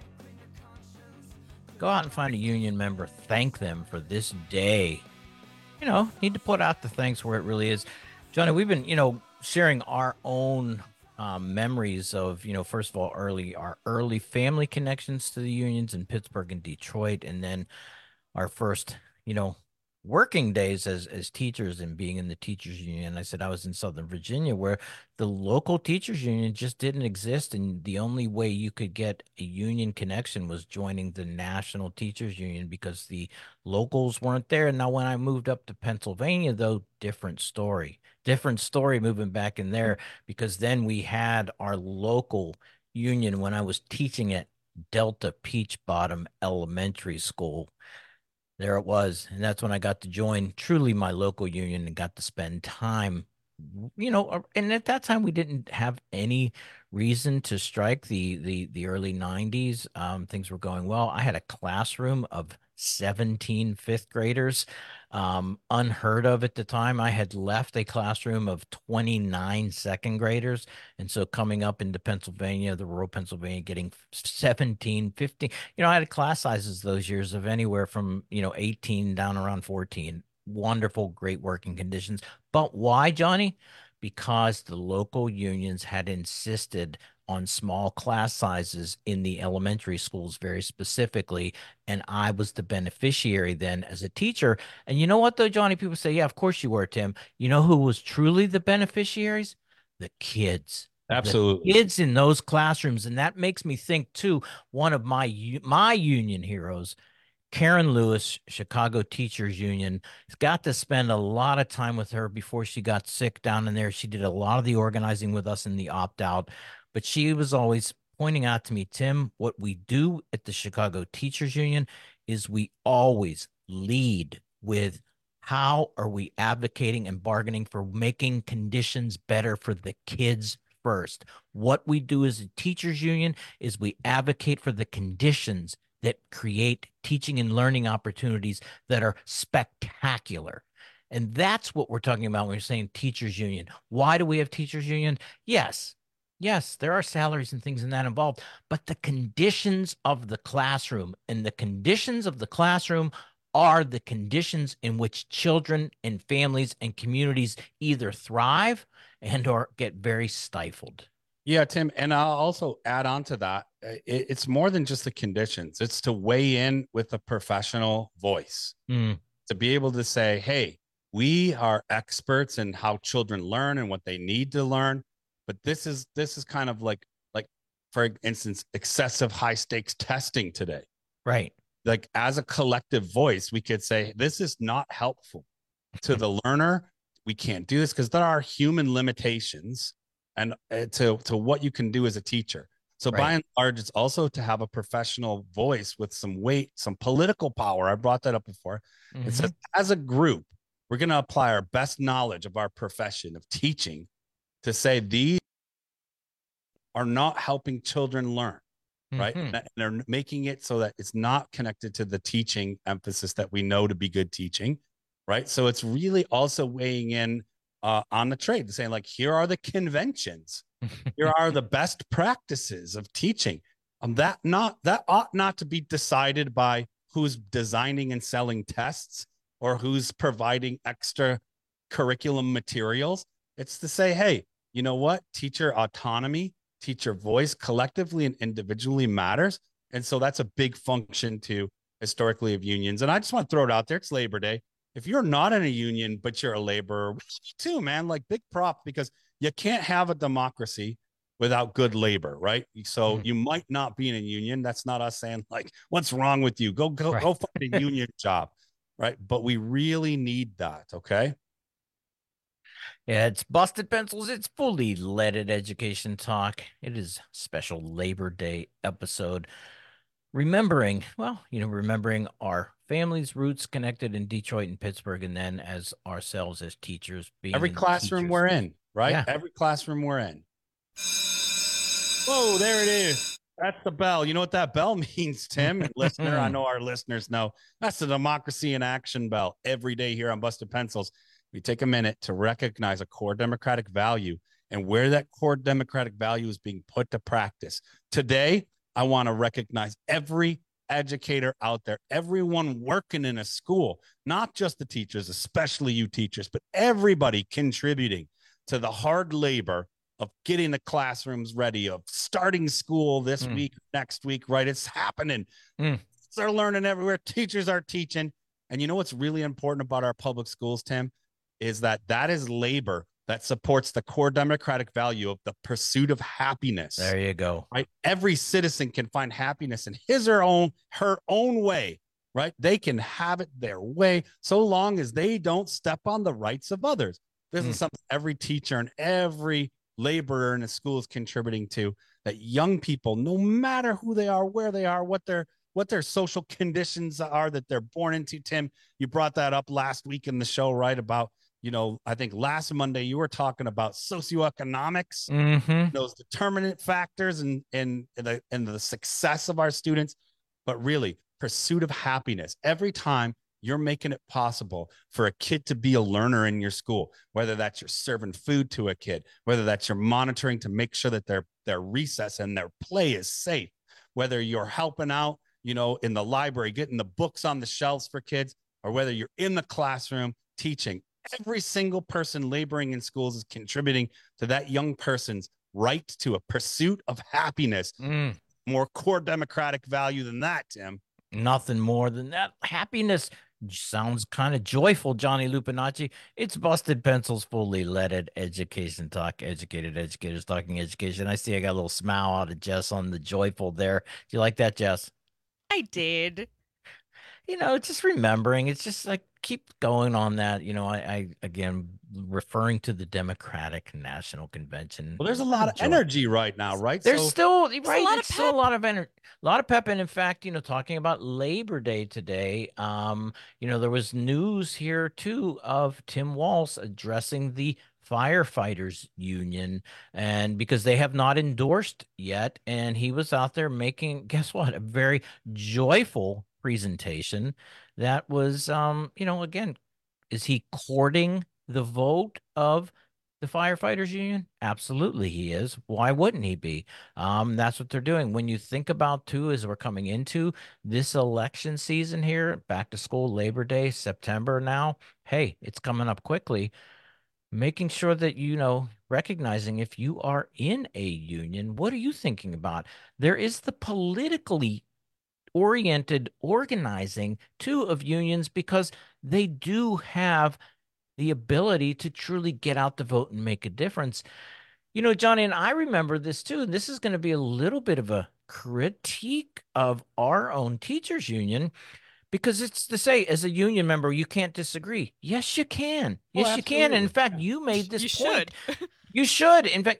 Go out and find a union member. Thank them for this day. You know, need to put out the thanks where it really is. Johnny, we've been, sharing our own memories of, first of all, our early family connections to the unions in Pittsburgh and Detroit, and then our first, working days as teachers and being in the teachers union. I said I was in Southern Virginia, where the local teachers union just didn't exist, and the only way you could get a union connection was joining the national teachers union, because the locals weren't there. And now when I moved up to Pennsylvania, though, different story moving back in there, because then we had our local union when I was teaching at Delta Peach Bottom Elementary School. There it was. And that's when I got to join truly my local union and got to spend time, and at that time we didn't have any reason to strike. The early 90s, things were going well. I had a classroom of 17 fifth graders, unheard of at the time. I had left a classroom of 29 second graders. And so coming up into Pennsylvania, the rural Pennsylvania, getting 17, 15, I had class sizes those years of anywhere from, 18 down around 14. Wonderful, great working conditions. But why, Johnny? Because the local unions had insisted on small class sizes in the elementary schools very specifically, and I was the beneficiary then as a teacher. And you know what, though, Johnny? People say, yeah, of course you were, Tim. You know who was truly the beneficiaries? The kids. Absolutely. The kids in those classrooms. And that makes me think, too, one of my union heroes, Karen Lewis, Chicago Teachers Union, got to spend a lot of time with her before she got sick down in there. She did a lot of the organizing with us in the opt-out, but she was always pointing out to me, Tim, what we do at the Chicago Teachers Union is we always lead with how are we advocating and bargaining for making conditions better for the kids first. What we do as a teachers union is we advocate for the conditions that create teaching and learning opportunities that are spectacular. And that's what we're talking about when we're saying teachers union. Why do we have teachers union? Yes, there are salaries and things in that involved, but the conditions of the classroom, and the conditions of the classroom are the conditions in which children and families and communities either thrive and or get very stifled. Yeah, Tim, and I'll also add on to that. It's more than just the conditions. It's to weigh in with a professional voice, to be able to say, hey, we are experts in how children learn and what they need to learn. But this is kind of like, for instance, excessive high stakes testing today. Right. Like, as a collective voice, we could say, this is not helpful to the learner. We can't do this because there are human limitations and to what you can do as a teacher. So by and large, it's also to have a professional voice with some weight, some political power. I brought that up before. It says, as a group, we're going to apply our best knowledge of our profession of teaching to say these are not helping children learn, right? And they're making it so that it's not connected to the teaching emphasis that we know to be good teaching, right? So it's really also weighing in on the trade, saying, like, here are the conventions, here are the best practices of teaching. That ought not to be decided by who's designing and selling tests or who's providing extra curriculum materials. It's to say, hey, you know what? Teacher autonomy, teacher voice collectively and individually matters. And so that's a big function too, historically, of unions. And I just want to throw it out there. It's Labor Day. If you're not in a union, but you're a laborer, too, man, like, big prop, because you can't have a democracy without good labor, right? So you might not be in a union. That's not us saying, like, what's wrong with you? Go find a union job, right? But we really need that, okay? Yeah, it's Busted Pencils. It's fully leaded education talk. It is special Labor Day episode. Remembering our family's roots connected in Detroit and Pittsburgh, and then as ourselves as teachers. Being every classroom we're in, right? Yeah. Every classroom we're in. Whoa, there it is. That's the bell. You know what that bell means, Tim? And listener, I know our listeners know. That's the Democracy in Action bell. Every day here on Busted Pencils, we take a minute to recognize a core democratic value and where that core democratic value is being put to practice. Today, I want to recognize every educator out there, everyone working in a school, not just the teachers, especially you teachers, but everybody contributing to the hard labor of getting the classrooms ready, of starting school this week, next week, right? It's happening. They're learning everywhere. Teachers are teaching. And you know what's really important about our public schools, Tim, is that is labor that supports the core democratic value of the pursuit of happiness. There you go. Right? Every citizen can find happiness in his or her own way, right? They can have it their way so long as they don't step on the rights of others. This is something every teacher and every laborer in a school is contributing to, that young people, no matter who they are, where they are, what their social conditions are that they're born into. Tim, you brought that up last week in the show, right? About, I think last Monday you were talking about socioeconomics, those determinant factors and the success of our students, but really pursuit of happiness. Every time you're making it possible for a kid to be a learner in your school, whether that's you're serving food to a kid, whether that's you're monitoring to make sure that their recess and their play is safe, whether you're helping out, in the library, getting the books on the shelves for kids, or whether you're in the classroom teaching. Every single person laboring in schools is contributing to that young person's right to a pursuit of happiness. More core democratic value than that, Tim. Nothing more than that. Happiness sounds kind of joyful, Johnny Lupinacci. It's Busted Pencils, fully leaded education talk, educated educators talking education. I see I got a little smile out of Jess on the joyful there. Do you like that, Jess? I did. Just remembering, it's just like keep going on that. I again referring to the Democratic National Convention. Well, there's a lot of energy right now, right? There's still a lot of energy, a lot of pep. And in fact, talking about Labor Day today, there was news here too of Tim Walz addressing the firefighters union, and because they have not endorsed yet, and he was out there making, guess what, a very joyful presentation that was, again, is he courting the vote of the firefighters union? Absolutely he is. Why wouldn't he be? That's what they're doing. When you think about too, as we're coming into this election season here, back to school, Labor Day, September now, hey, it's coming up quickly. Making sure that, recognizing if you are in a union, what are you thinking about? There is the politically oriented organizing too of unions, because they do have the ability to truly get out the vote and make a difference. Johnny, and I remember this too, and this is going to be a little bit of a critique of our own teachers union, because it's to say, as a union member, you can't disagree. Yes, you can. Yes, you can. And in fact, you made this point. You should. In fact,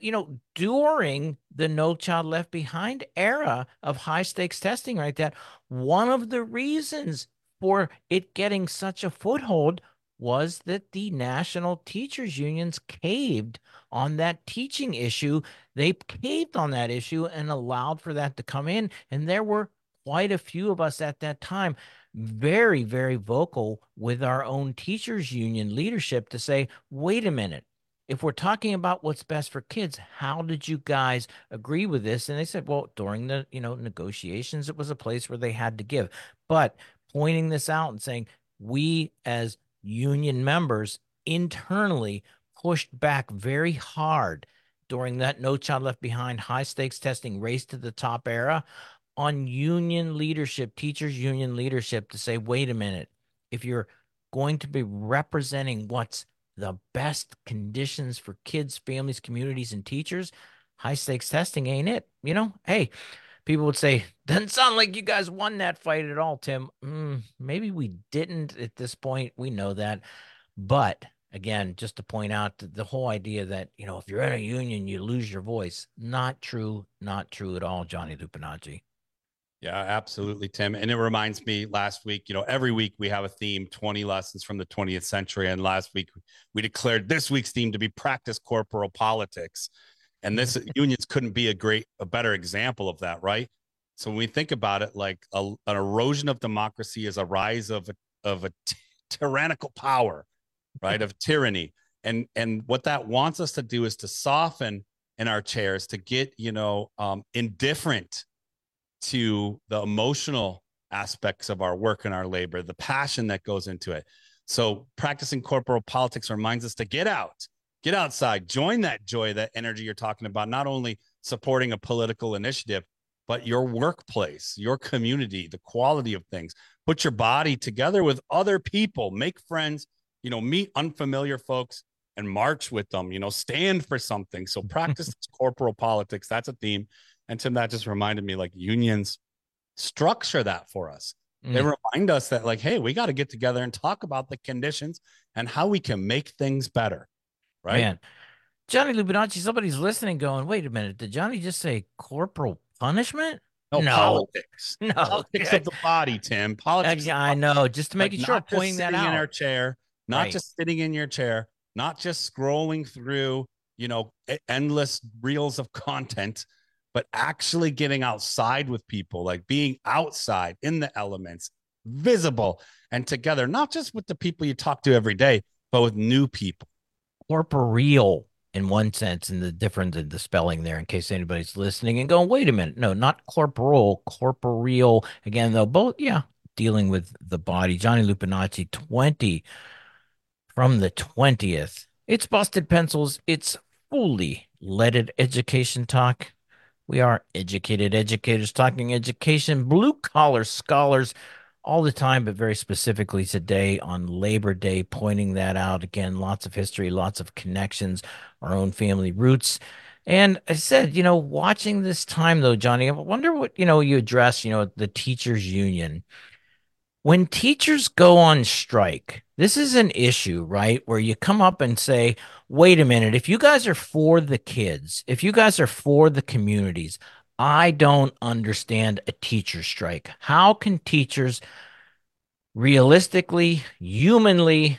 during the No Child Left Behind era of high stakes testing like that, one of the reasons for it getting such a foothold was that the national teachers unions caved on that teaching issue. They caved on that issue and allowed for that to come in. And there were quite a few of us at that time very, very vocal with our own teachers union leadership to say, wait a minute, if we're talking about what's best for kids, how did you guys agree with this? And they said, well, during the, negotiations, it was a place where they had to give. But pointing this out and saying, we as union members internally pushed back very hard during that No Child Left Behind high stakes testing race to the top era on union leadership, teachers union leadership, to say, wait a minute, if you're going to be representing what's the best conditions for kids, families, communities, and teachers, high stakes testing ain't it. Hey, people would say, doesn't sound like you guys won that fight at all, Tim. Maybe we didn't at this point. We know that. But again, just to point out the whole idea that, if you're in a union, you lose your voice. Not true. Not true at all, Johnny Lupinacci. Yeah, absolutely, Tim. And it reminds me, last week, every week we have a theme, 20 lessons from the 20th century. And last week we declared this week's theme to be practice corporal politics. And this unions couldn't be a better example of that, right? So when we think about it, like an erosion of democracy is a rise of a tyrannical power, right? Of tyranny. And what that wants us to do is to soften in our chairs, to get, indifferent to the emotional aspects of our work and our labor, the passion that goes into it. So practicing corporal politics reminds us to get outside, join that joy, that energy you're talking about, not only supporting a political initiative, but your workplace, your community, the quality of things. Put your body together with other people, make friends, meet unfamiliar folks and march with them, stand for something. So practice corporal politics. That's a theme. And Tim, that just reminded me, like, unions structure that for us. They remind us that, like, hey, we got to get together and talk about the conditions and how we can make things better. Right. Man, Johnny Lubinacci, somebody's listening going, wait a minute. Did Johnny just say corporal punishment? No, politics. No. Politics of the body, Tim. Politics. I know. Just to make it sure, pointing that out. In our chair, not right. just sitting in your chair, not just scrolling through, endless reels of content, but actually getting outside with people, like being outside in the elements, visible and together, not just with the people you talk to every day, but with new people. Corporeal in one sense, and the difference in the spelling there, in case anybody's listening and going, wait a minute. No, not corporal, corporeal. Again, though, both, dealing with the body. Johnny Lupinacci, 20 from the 20th. It's Busted Pencils. It's fully leaded education talk. We are educated educators talking education, blue-collar scholars all the time, but very specifically today on Labor Day, pointing that out. Again, lots of history, lots of connections, our own family roots. And I said, watching this time, though, Johnny, I wonder what, you address, the teachers' union. When teachers go on strike, this is an issue, right? Where you come up and say, wait a minute, if you guys are for the kids, if you guys are for the communities, I don't understand a teacher strike. How can teachers realistically, humanly,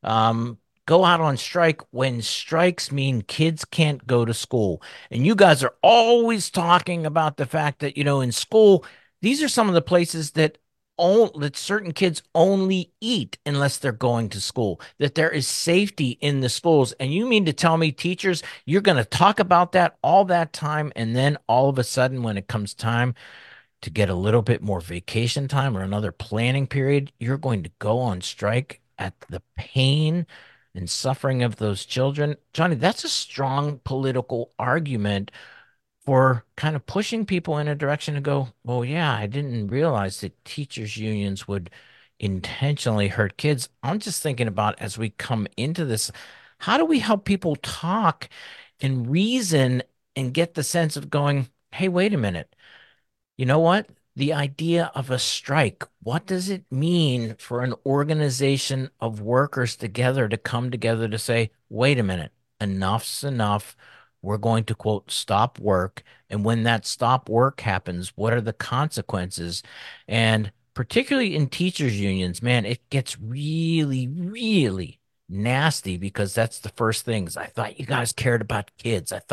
go out on strike when strikes mean kids can't go to school? And you guys are always talking about the fact that, in school, these are some of the places that certain kids only eat unless they're going to school, that there is safety in the schools. And you mean to tell me, teachers, you're going to talk about that all that time, and then all of a sudden when it comes time to get a little bit more vacation time or another planning period, you're going to go on strike at the pain and suffering of those children? Johnny, that's a strong political argument for kind of pushing people in a direction to go, well, yeah, I didn't realize that teachers' unions would intentionally hurt kids. I'm just thinking about, as we come into this, how do we help people talk and reason and get the sense of going, hey, wait a minute. You know what? The idea of a strike, what does it mean for an organization of workers together to come together to say, wait a minute, enough's enough. We're going to, quote, stop work. And when that stop work happens, what are the consequences? And particularly in teachers' unions, man, it gets really, really nasty, because that's the first things. I thought you guys cared about kids. I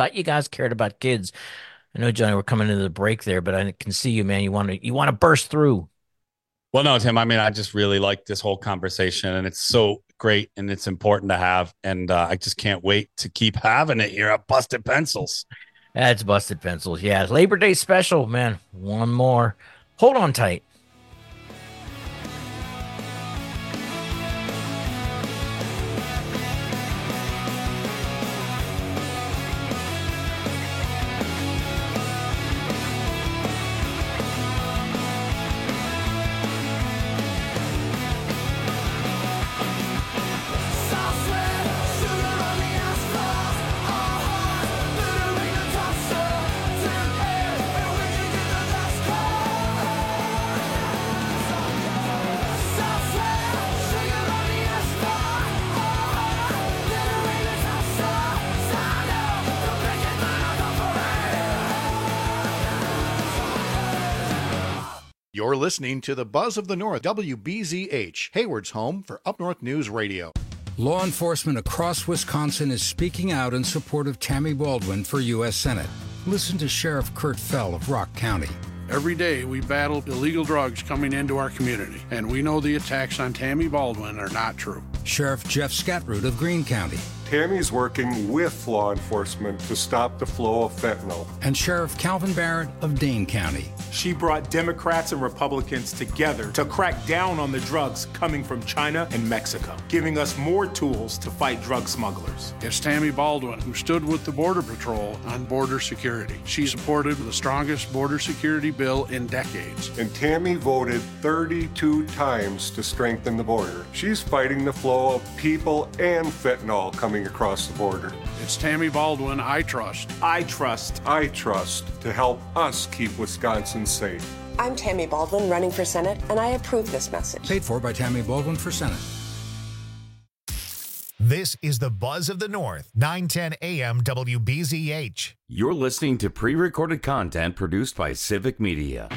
know, Johnny, we're coming into the break there, but I can see you, man. You want to burst through. Well, no, Tim, I just really like this whole conversation, and it's so great and it's important to have. And I just can't wait to keep having it here at Busted Pencils. That's Busted Pencils. Yeah. Labor Day special, man. One more. Hold on tight. You're listening to the Buzz of the North, WBZH, Hayward's home for Up North News Radio. Law enforcement across Wisconsin is speaking out in support of Tammy Baldwin for U.S. Senate. Listen to Sheriff Kurt Fell of Rock County. Every day we battle illegal drugs coming into our community, and we know the attacks on Tammy Baldwin are not true. Sheriff Jeff Scatroot of Greene County. Tammy's working with law enforcement to stop the flow of fentanyl. And Sheriff Calvin Barrett of Dane County. She brought Democrats and Republicans together to crack down on the drugs coming from China and Mexico, giving us more tools to fight drug smugglers. It's Tammy Baldwin who stood with the Border Patrol on border security. She supported the strongest border security bill in decades. And Tammy voted 32 times to strengthen the border. She's fighting the flow of people and fentanyl coming across the border. It's Tammy Baldwin I trust. I trust. I trust to help us keep Wisconsin safe. I'm Tammy Baldwin running for Senate, and I approve this message. Paid for by Tammy Baldwin for Senate. This is the Buzz of the North, 910 AM WBZH. You're listening to pre-recorded content produced by Civic Media.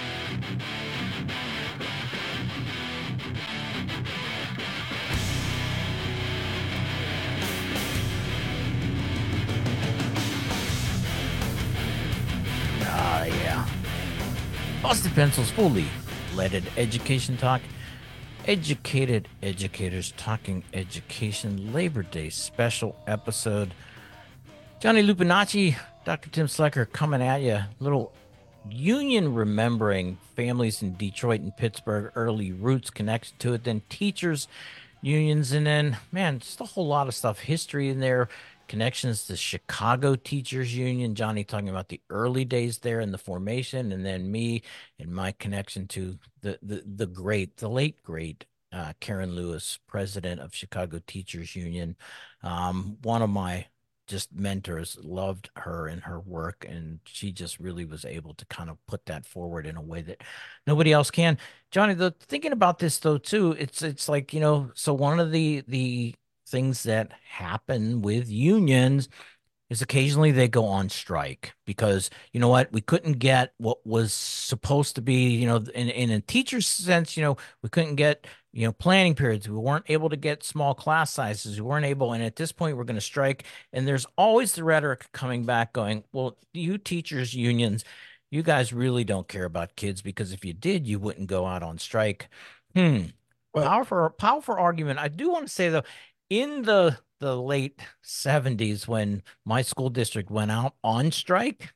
Yeah. Busted Pencils fully leaded education talk. Educated educators talking education. Labor Day special episode. Johnny Lupinacci, Dr. Tim Slecker coming at you. Little union remembering families in Detroit and Pittsburgh, early roots connection to it, then teachers, unions, and then, man, just a whole lot of stuff. History in there. Connections to Chicago Teachers Union, Johnny talking about the early days there in the formation, and then me and my connection to the late great Karen Lewis, president of Chicago Teachers Union. One of my just mentors, loved her and her work, and she just really was able to kind of put that forward in a way that nobody else can. Johnny, thinking about this though too, it's like, so one of the things that happen with unions is occasionally they go on strike because, you know what, we couldn't get what was supposed to be, in a teacher's sense, we couldn't get, planning periods. We weren't able to get small class sizes. We weren't able. And at this point, we're going to strike. And there's always the rhetoric coming back going, well, you teachers unions, you guys really don't care about kids, because if you did, you wouldn't go out on strike. Well, powerful argument. I do want to say, though, in the late 70s, when my school district went out on strike,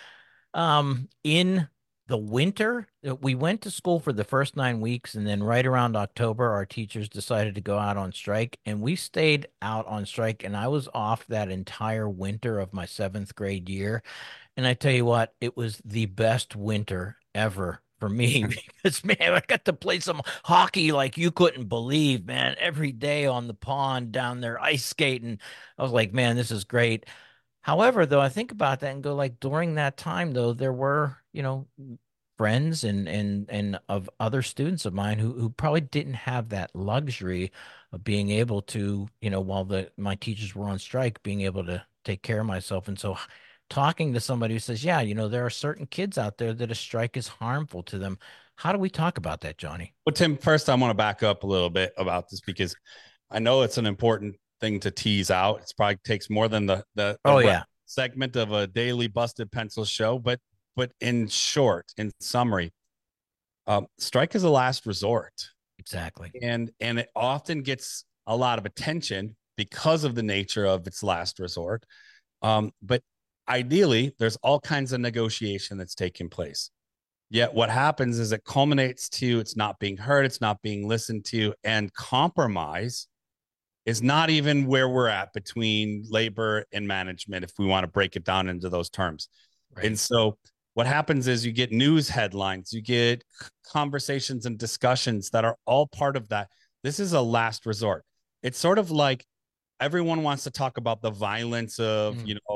in the winter, we went to school for the first 9 weeks, and then right around October, our teachers decided to go out on strike, and we stayed out on strike, and I was off that entire winter of my 7th grade year. And I tell you what, it was the best winter ever for me, because, man, I got to play some hockey like you couldn't believe, man. Every day on the pond down there, ice skating. I was like, man, this is great. However, though, I think about that and go, like, during that time, though, there were, friends and of other students of mine who probably didn't have that luxury of being able to, while my teachers were on strike, being able to take care of myself. And so talking to somebody who says, yeah, there are certain kids out there that a strike is harmful to them. How do we talk about that, Johnny? Well, Tim, first I want to back up a little bit about this, because I know it's an important thing to tease out. It probably takes more than the segment of a daily Busted Pencil show, but in short, in summary, strike is a last resort. Exactly. And it often gets a lot of attention because of the nature of its last resort. But ideally, there's all kinds of negotiation that's taking place. Yet what happens is it culminates to it's not being heard, it's not being listened to, and compromise is not even where we're at between labor and management, if we want to break it down into those terms. Right. And so what happens is you get news headlines, you get conversations and discussions that are all part of that. This is a last resort. It's sort of like everyone wants to talk about the violence of,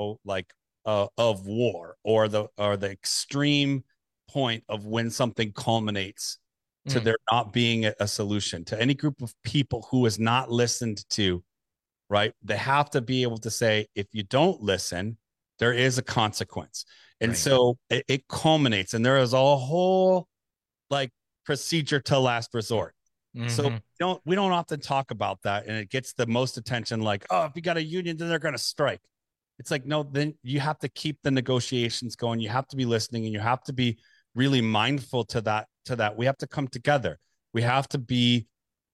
of war, or the extreme point of when something culminates to there not being a solution to any group of people who is not listened to, right? They have to be able to say, if you don't listen, there is a consequence. And right. So it culminates, and there is a whole procedure to last resort. So we don't often talk about that, and it gets the most attention. Like, oh, if you got a union, then they're going to strike. It's like, no, then you have to keep the negotiations going. You have to be listening, and you have to be really mindful to that. We have to come together. We have to be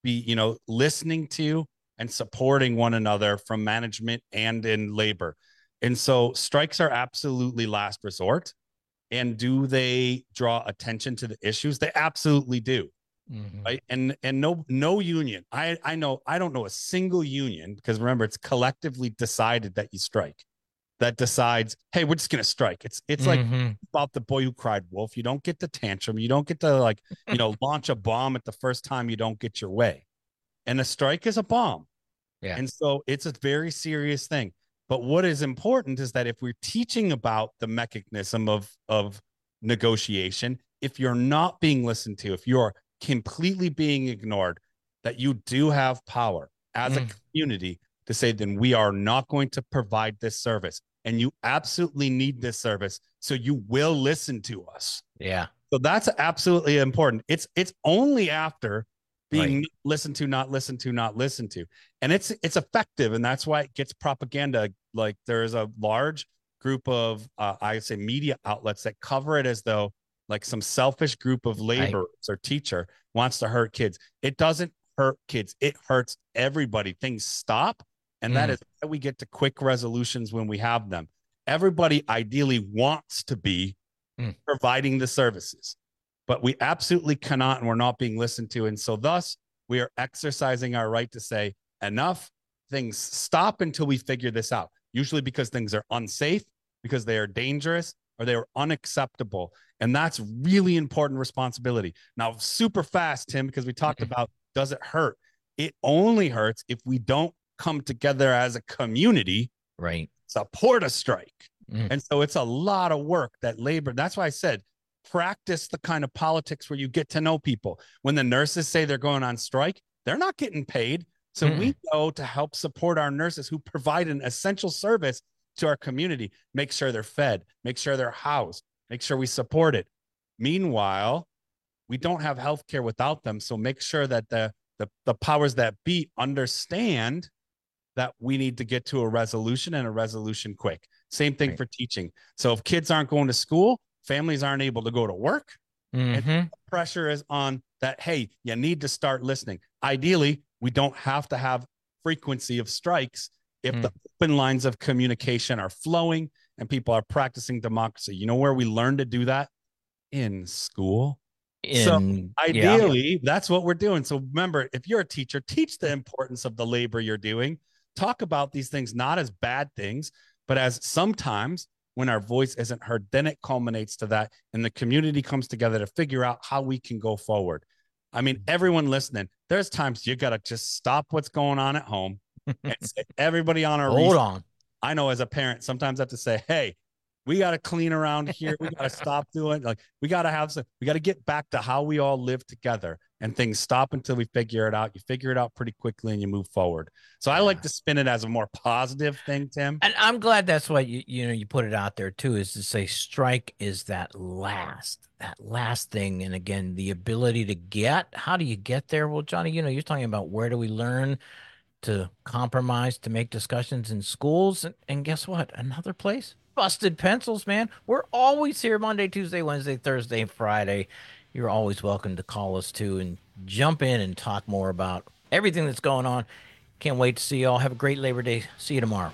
listening to and supporting one another from management and in labor. And so strikes are absolutely last resort. And do they draw attention to the issues? They absolutely do. Right. And no union. I don't know a single union, because remember, it's collectively decided that you strike, that decides, hey, we're just going to strike. It's like about the boy who cried wolf. You don't get the tantrum. You don't get to launch a bomb at the first time you don't get your way. And a strike is a bomb. Yeah. And so it's a very serious thing. But what is important is that if we're teaching about the mechanism of negotiation, if you're not being listened to, if you're completely being ignored, that you do have power as a community to say, then we are not going to provide this service. And you absolutely need this service. So you will listen to us. Yeah. So that's absolutely important. It's only after being listened to, not listened to, not listened to. And it's effective. And that's why it gets propaganda. Like there's a large group of, I would say, media outlets that cover it as though like some selfish group of laborers or teacher wants to hurt kids. It doesn't hurt kids. It hurts everybody. Things stop. And that is why we get to quick resolutions when we have them. Everybody ideally wants to be providing the services, but we absolutely cannot, and we're not being listened to. And so thus we are exercising our right to say enough, things stop until we figure this out. Usually because things are unsafe, because they are dangerous, or they are unacceptable. And that's really important responsibility. Now, super fast, Tim, because we talked about, does it hurt? It only hurts if we don't come together as a community, support a strike. And so it's a lot of work that labor. That's why I said, practice the kind of politics where you get to know people. When the nurses say they're going on strike, they're not getting paid. So we go to help support our nurses who provide an essential service to our community, make sure they're fed, make sure they're housed, make sure we support it. Meanwhile, we don't have healthcare without them. So make sure that the powers that be understand that we need to get to a resolution, and a resolution quick. Same thing for teaching. So if kids aren't going to school, families aren't able to go to work, and the pressure is on that, hey, you need to start listening. Ideally, we don't have to have frequency of strikes if the open lines of communication are flowing and people are practicing democracy. You know where we learn to do that? In school. So ideally, that's what we're doing. So remember, if you're a teacher, teach the importance of the labor you're doing. Talk about these things not as bad things, but as sometimes when our voice isn't heard, then it culminates to that, and the community comes together to figure out how we can go forward. I mean, everyone listening, there's times you got to just stop what's going on at home and say, everybody on our hold on. I know as a parent, sometimes I have to say, hey, we got to clean around here. We got to stop doing like we got to get back to how we all live together, and things stop until we figure it out. You figure it out pretty quickly and you move forward. So I like to spin it as a more positive thing, Tim. And I'm glad that's why you put it out there too, is to say strike is that last thing. And again, the ability to how do you get there? Well, Johnny, you're talking about where do we learn to compromise, to make discussions in schools. And guess what? Another place, Busted Pencils, man. We're always here Monday, Tuesday, Wednesday, Thursday, Friday. You're always welcome to call us too and jump in and talk more about everything that's going on. Can't wait to see you all. Have a great Labor Day. See you tomorrow.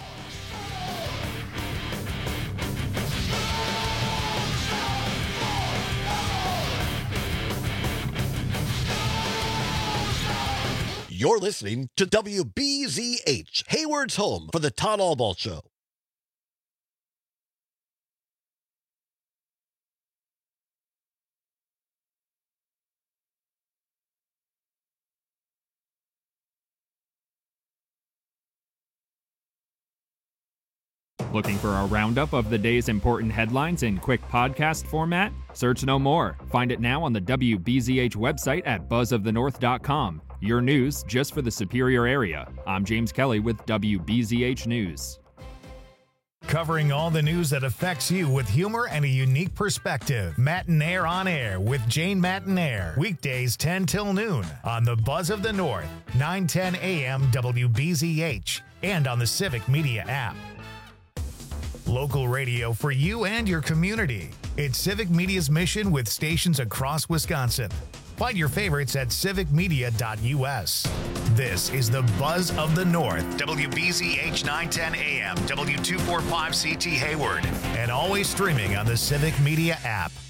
You're listening to WBZH, Hayward's home for the Todd Albaugh Show. Looking for a roundup of the day's important headlines in quick podcast format? Search no more. Find it now on the WBZH website at buzzofthenorth.com. Your news just for the Superior area. I'm James Kelly with WBZH News. Covering all the news that affects you with humor and a unique perspective. Matinaire on Air with Jane Matinaire. Weekdays 10 till noon on the Buzz of the North, 9:10 a.m. WBZH, and on the Civic Media app. Local radio for you and your community. It's Civic Media's mission with stations across Wisconsin. Find your favorites at civicmedia.us. This is the Buzz of the North, WBZH 910 AM, W245CT Hayward, and always streaming on the Civic Media app.